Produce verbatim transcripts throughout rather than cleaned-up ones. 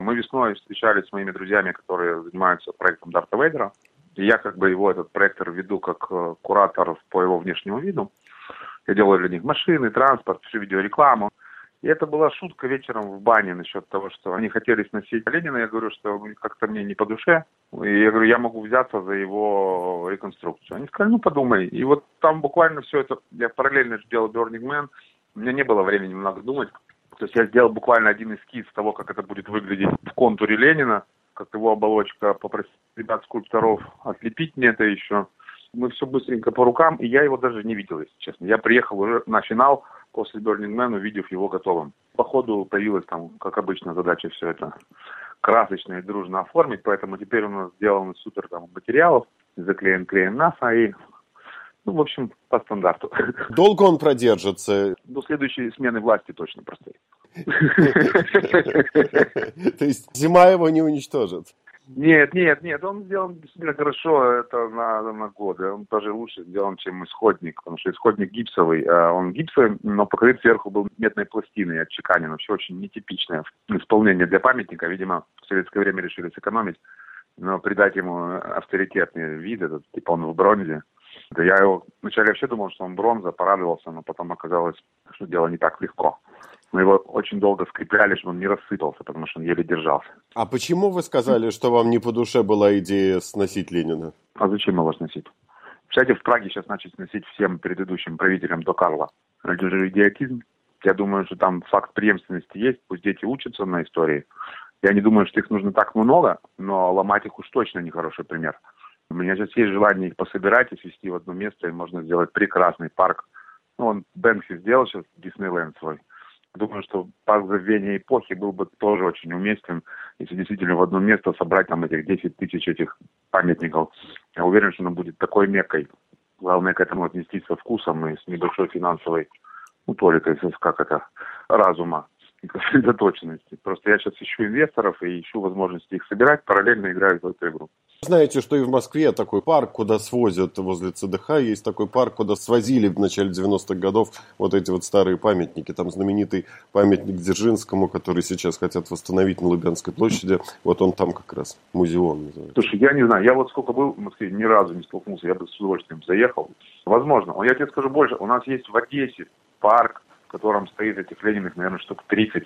Мы весной встречались с моими друзьями, которые занимаются проектом Дарта Вейдера. И я как бы его, этот проектор, веду как куратор по его внешнему виду. Я делаю для них машины, транспорт, всю видеорекламу. И это была шутка вечером в бане насчет того, что они хотели сносить Ленина. Я говорю, что как-то мне не по душе. И я говорю, я могу взяться за его реконструкцию. Они сказали, ну подумай. И вот там буквально все это, я параллельно делал Burning Man. У меня не было времени много думать. То есть я сделал буквально один эскиз того, как это будет выглядеть в контуре Ленина, как его оболочка, попросил ребят-скульпторов отлепить мне это еще. Мы все быстренько по рукам, и я его даже не видел, если честно. Я приехал уже на финал после Burning Man, увидев его готовым. По ходу появилась там, как обычно, задача все это красочно и дружно оформить, поэтому теперь у нас сделано супер там материалов, заклеен клеем НАСА и, ну, в общем, по стандарту. Долго он продержится? До следующей смены власти точно простоит. То есть зима его не уничтожит? Нет, нет, нет, он сделан действительно хорошо, это на, на годы. Он даже лучше сделан, чем исходник, потому что исходник гипсовый. Он гипсовый, но покрыт сверху был медной пластиной, отчеканено. Все очень нетипичное исполнение для памятника. Видимо, в советское время решили сэкономить, но придать ему авторитетный вид, этот, типа он в бронзе. Да я его вначале вообще думал, что он бронза, порадовался, но потом оказалось, что дело не так легко. Мы его очень долго скрепляли, чтобы он не рассыпался, потому что он еле держался. А почему вы сказали, что вам не по душе была идея сносить Ленина? А зачем его сносить? Кстати, в Праге сейчас начали сносить всем предыдущим правителям до Карла. Это же идиотизм. Я думаю, что там факт преемственности есть, пусть дети учатся на истории. Я не думаю, что их нужно так много, но ломать их уж точно нехороший пример. У меня сейчас есть желание их пособирать и свести в одно место, и можно сделать прекрасный парк. Ну, он Бэнкси сделал сейчас Диснейленд свой. Думаю, что парк забвения эпохи был бы тоже очень уместен, если действительно в одно место собрать там этих десять тысяч этих памятников. Я уверен, что оно будет такой меккой. Главное к этому отнестись со вкусом и с небольшой финансовой, ну, толикой, как это, разума и сосредоточенности. Просто я сейчас ищу инвесторов и ищу возможности их собирать, параллельно играю в эту игру. Знаете, что и в Москве такой парк, куда свозят возле ЦДХ, есть такой парк, куда свозили в начале девяностых годов вот эти вот старые памятники. Там знаменитый памятник Дзержинскому, который сейчас хотят восстановить на Лубянской площади. Вот он там как раз, музеон называется. Слушай, я не знаю, я вот сколько был в Москве, ни разу не столкнулся, я бы с удовольствием заехал. Возможно, я тебе скажу больше, у нас есть в Одессе парк, в котором стоит этих Лениных, наверное, штук тридцать,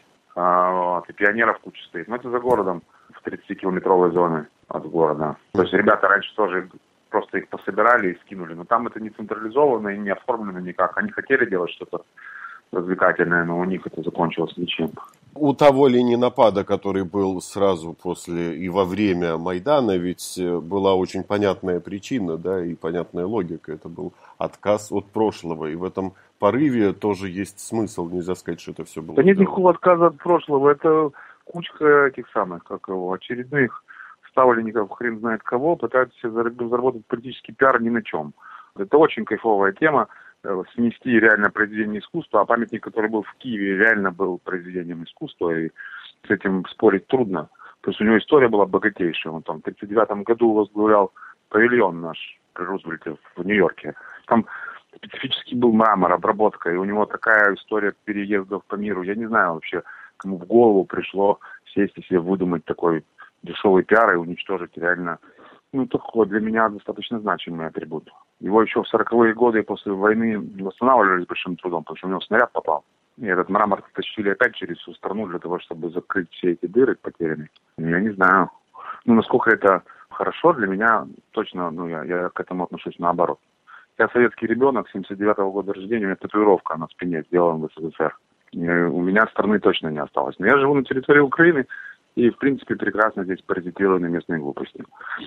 а, и пионеров куча стоит. Но это за городом, в тридцатикилометровой зоне от города. То есть ребята раньше тоже просто их пособирали и скинули. Но там это не централизовано и не оформлено никак. Они хотели делать что-то развлекательное, но у них это закончилось ничем. У того ленинопада, который был сразу после и во время Майдана, ведь была очень понятная причина, да, и понятная логика. Это был отказ от прошлого. И в этом порыве тоже есть смысл. Нельзя сказать, что это все было. Да нет никакого отказа от прошлого. Это кучка этих самых, как его, очередных ставленников, хрен знает кого, пытаются себе заработать политический пиар ни на чем. Это очень кайфовая тема. Снести реально произведение искусства, а памятник, который был в Киеве, реально был произведением искусства, и с этим спорить трудно. То есть у него история была богатейшая. Он там в тридцать девятом году возглавлял павильон наш при Рузвельте в Нью-Йорке. Там специфический был мрамор, обработка, и у него такая история переездов по миру. Я не знаю вообще, кому в голову пришло сесть и себе выдумать такой дешевый пиар и уничтожить реально, ну, такой для меня достаточно значимый атрибут. Его еще в сороковые годы после войны восстанавливали с большим трудом, потому что у него снаряд попал. И этот мрамор тащили опять через всю страну для того, чтобы закрыть все эти дыры потерянные. Я не знаю. Ну, насколько это хорошо, для меня точно, ну, я, я к этому отношусь наоборот. Я советский ребенок, семьдесят девятого года рождения, у меня татуировка на спине сделана в СССР. И у меня страны точно не осталось. Но я живу на территории Украины, и, в принципе, прекрасно здесь паразитирую на местные глупости.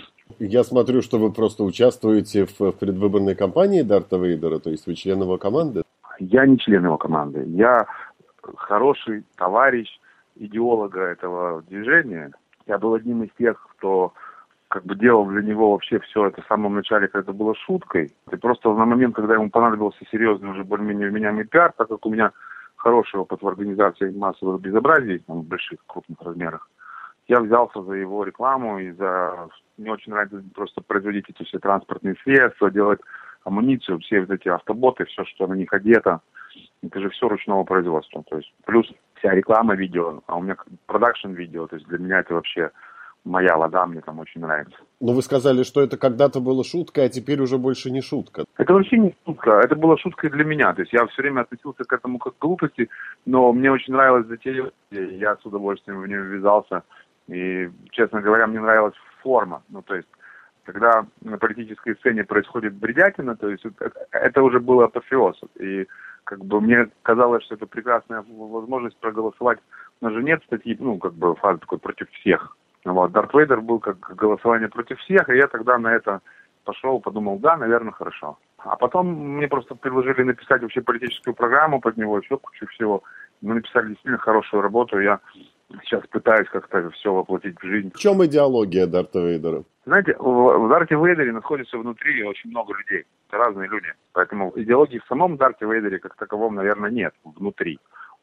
Я смотрю, что вы просто участвуете в предвыборной кампании Дарта Вейдера, то есть вы член его команды? Я не член его команды. Я хороший товарищ идеолога этого движения. Я был одним из тех, кто как бы делал для него вообще все это в самом начале, когда это было шуткой. И просто на момент, когда ему понадобился серьезный уже более-менее вменяемый пиар, так как у меня хороший опыт в организации массовых безобразий там, в больших, крупных размерах, я взялся за его рекламу и за... Мне очень нравится просто производить эти все транспортные средства, делать амуницию, все вот эти автоботы, все, что на них одето. Это же все ручного производства. То есть плюс вся реклама видео, а у меня продакшн видео, то есть для меня это вообще моя вода, мне там очень нравится. Но вы сказали, что это когда-то была шутка, а теперь уже больше не шутка. Это вообще не шутка, это была шутка для меня, то есть я все время относился к этому как к глупости, но мне очень нравилось затея, я с удовольствием в нее ввязался, и, честно говоря, мне нравилась форма, ну, то есть, когда на политической сцене происходит бредятина, то есть это, это уже было апофеоз, и как бы мне казалось, что это прекрасная возможность проголосовать, у нас же нет статьи, ну, как бы фазы такой против всех. Вот, Дарт Вейдер был как голосование против всех, и я тогда на это пошел, подумал, да, наверное, хорошо. А потом мне просто предложили написать вообще политическую программу под него, еще кучу всего. Мы написали действительно хорошую работу, я сейчас пытаюсь как-то все воплотить в жизнь. В чем идеология Дарта Вейдера? Знаете, в Дарте Вейдере находится внутри очень много людей, это разные люди. Поэтому идеологии в самом Дарте Вейдере как таковом, наверное, нет внутри.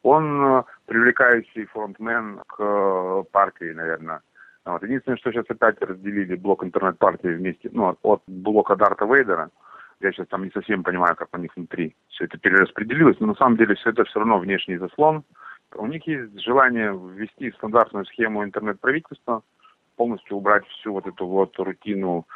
Он привлекающий фронтмен к партии, наверное. Вот. Единственное, что сейчас опять разделили блок интернет-партии вместе, ну, от блока Дарта Вейдера. Я сейчас там не совсем понимаю, как у них внутри все это перераспределилось, но на самом деле все это все равно внешний заслон. У них есть желание ввести стандартную схему интернет-правительства, полностью убрать всю вот эту вот рутину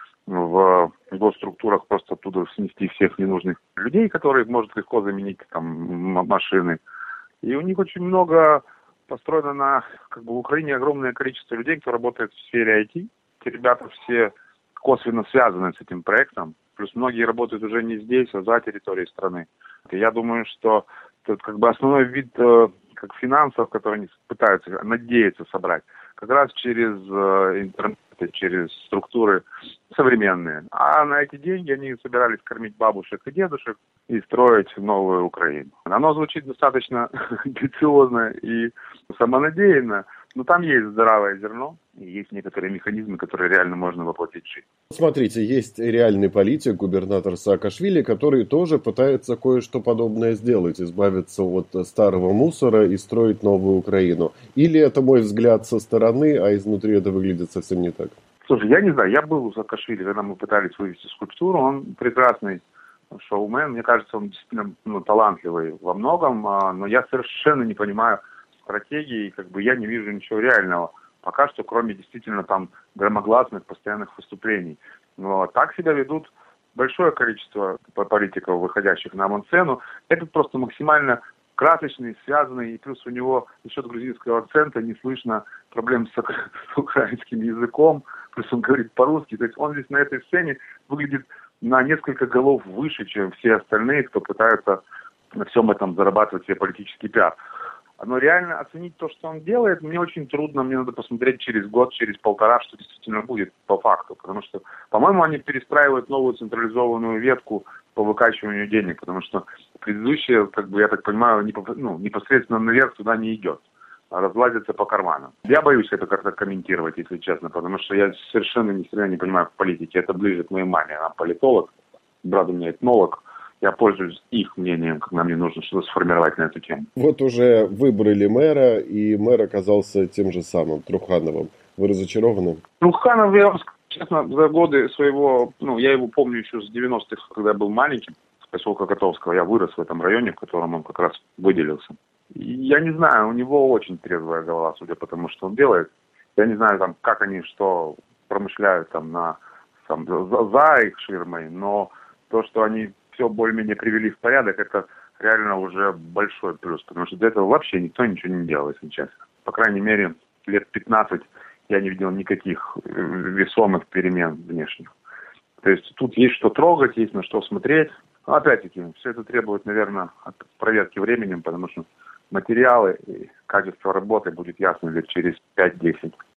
в госструктурах, просто оттуда снести всех ненужных людей, которые может легко заменить там машины. И у них очень много построено на, как бы в Украине огромное количество людей, кто работает в сфере ай ти. Эти ребята все косвенно связаны с этим проектом. Плюс многие работают уже не здесь, а за территорией страны. И я думаю, что это как бы основной вид э, как финансов, которые они пытаются, надеются собрать, как раз через э, интернет, через структуры современные. А на эти деньги они собирались кормить бабушек и дедушек и строить новую Украину. Оно звучит достаточно амбициозно и самонадеянно, но там есть здравое зерно, и есть некоторые механизмы, которые реально можно воплотить в жизнь. Смотрите, есть реальный политик, губернатор Саакашвили, который тоже пытается кое-что подобное сделать, избавиться от старого мусора и строить новую Украину. Или это мой взгляд со стороны, а изнутри это выглядит совсем не так? Слушай, я не знаю, я был у Саакашвили, когда мы пытались вывести скульптуру, он прекрасный шоумен, мне кажется, он действительно ну, талантливый во многом, но я совершенно не понимаю стратегии, как бы я не вижу ничего реального. Пока что, кроме действительно там громогласных постоянных выступлений. Но так себя ведут большое количество политиков, выходящих на авансцену. Этот просто максимально красочный, связанный, и плюс у него за счет грузинского акцента не слышно проблем с, с украинским языком, плюс он говорит по-русски. То есть он здесь на этой сцене выглядит на несколько голов выше, чем все остальные, кто пытаются на всем этом зарабатывать себе политический пиар. Но реально оценить то, что он делает, мне очень трудно. Мне надо посмотреть через год, через полтора, что действительно будет по факту. Потому что, по-моему, они перестраивают новую централизованную ветку по выкачиванию денег. Потому что предыдущая, как бы, я так понимаю, ну, непосредственно наверх туда не идет. А разлазится по карманам. Я боюсь это как-то комментировать, если честно. Потому что я совершенно ни хрена не понимаю в политике. Это ближе к моей маме. Она политолог, брат у меня этнолог. Я пользуюсь их мнением, когда мне нужно что-то сформировать на эту тему. Вот уже выбрали мэра, и мэр оказался тем же самым, Трухановым. Вы разочарованы? Труханов, я вам скажу честно, за годы своего, ну, я его помню еще с девяностых, когда я был маленьким, с поселка Котовского. Я вырос в этом районе, в котором он как раз выделился. И я не знаю, у него очень трезвая голова, судя по тому, что он делает. Я не знаю, там, как они что промышляют там, на, там, за, за их ширмой, но то, что они все более-менее привели в порядок, это реально уже большой плюс, потому что до этого вообще никто ничего не делал, если честно. По крайней мере, лет пятнадцать я не видел никаких весомых перемен внешних. То есть тут есть что трогать, есть на что смотреть. Но опять-таки, все это требует, наверное, проверки временем, потому что материалы и качество работы будет ясно лет через пять-десять.